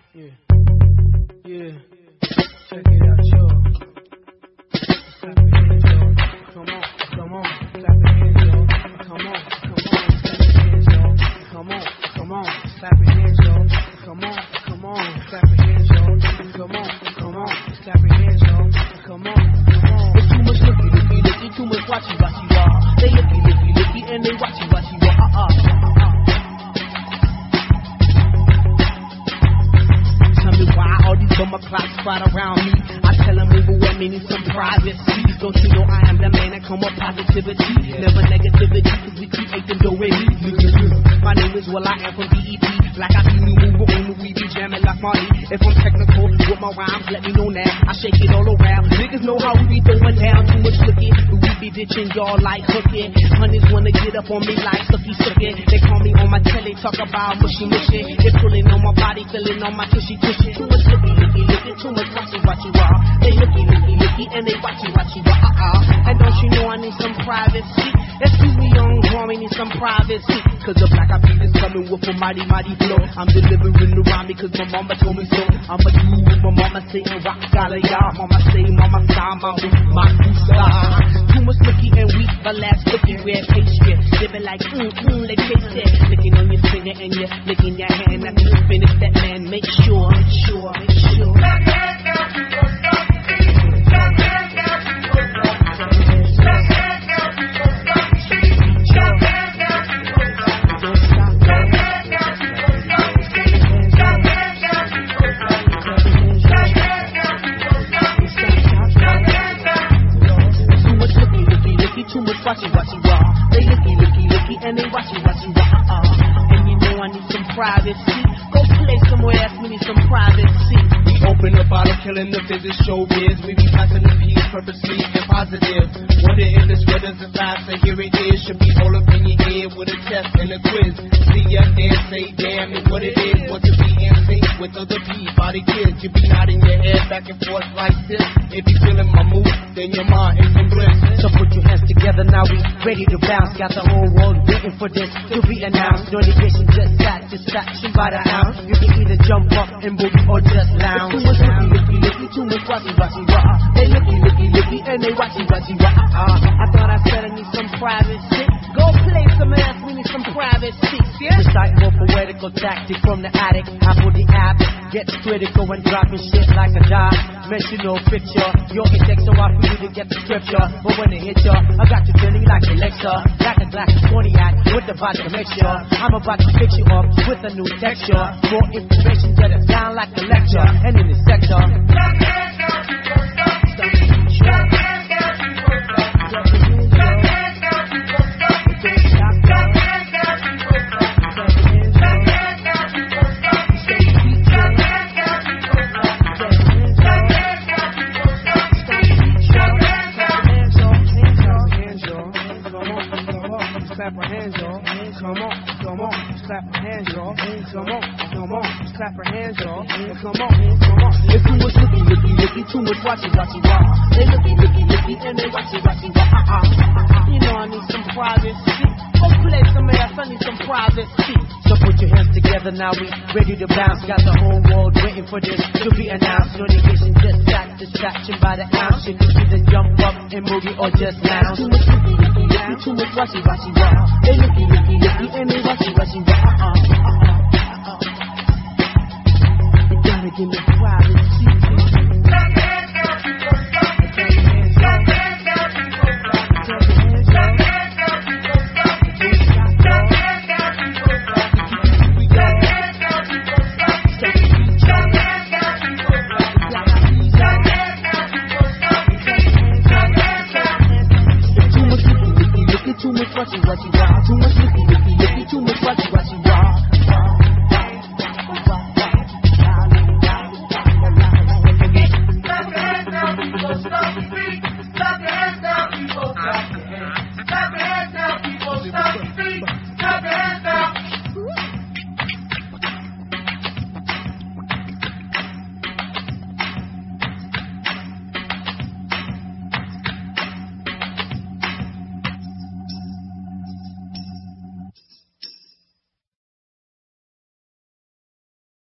Yeah. Yeah. Check it out, y'all. Clap your hands, y'all. Come on, come on. Clap your hands, y'all. Come on, come on. Clap your hands, y'all. Come on, come on. Clap your hands, y'all. Come on, come on. Clap your hands, y'all. Come on, come on. Clap your hands, y'all. Come on, come on. It's too much looky, too much watchy, y'all. They looky, and they watchy, y'all. Tell me why all these bummer clocks crowd around me. I tell them overwhelm me, need some privacy. Don't you know I am the man that come with positivity, never negativity, cause we create them do with me. My name is I am from DEP. Like I see me move on, we be jamming like Marty. If I'm technical with my rhymes, let me know now. I shake it all around. Niggas know how we be throwing down. Too much looking, but we be ditching y'all like hooking. Honeys wanna get up on me like sucky sucky. They call me on my telly, talk about mushy mushy. They pulling on my body, feeling on my tushy tushy. Too much looky, too much watchy, raw. They looky, and they watchy, raw. And don't you know I need some privacy? Excuse me, young homie, need some privacy. Cause the black eyed peas is coming with a mighty flow. I'm delivering the rhyme because my mama told me so. I'ma do what my mama say and rock scholar, y'all. Mama say, mama style, mama my style. Too much looky and weak, but last looky red pastry. They be like, they taste it. Licking on your finger and you're licking your hand. After you finish that, man, make sure. Too much watchy, raw. They looky, and they watchy, raw. And you know I need some privacy. Go play somewhere else, we need some privacy. We open a bottle, killing the physics, showbiz. We be passing the peace, purposely and positive. Wonder if this weather's a fast, so here it is. Should be all up in your ear with a test and a quiz. See ya and say, damn it, what it is. Want to be in sync with other Peabody kids. You be nodding your head back and forth like this. If you feeling my mood, then your mind is in bliss. So put your hands together, now we ready to bounce. Got the whole world waiting for this to be announced. No negation, just satisfaction by the ounce. You can either jump up and boogie or just lounge. Too much looky, too much watchy, raw. They looky, and they watchy, raw. I thought I said I need some privacy. Go play some ass, we need some privacy. Yeah? Recite more poetical tactic from the attic. Apple the app gets critical when dropping shit like a dot. Mentional picture, your index so hard for you to get the scripture. But when it hits ya, I got you feeling like a lecture. Like a glass of cognac with the vodka mixture. I'm about to fix you up with a new texture. More information, get it down like a lecture. And in the sector, clap our hands, y'all. Come on, clap our hands, y'all. Come on, clap our hands, y'all. Come on. It's too much looky, too much watchy, raw. They looky, and they watchy, raw. You know I need some privacy. Go play some ass, I need some privacy. So put your hands together, now we ready to bounce. Got the whole world waiting for this to be announced. No negation, just satisfaction by the ounce. You can either jump up and boogie or just lounge. Too much looky, too much watchy, raw. They looky, and they watchy, raw. You gotta give me privacy.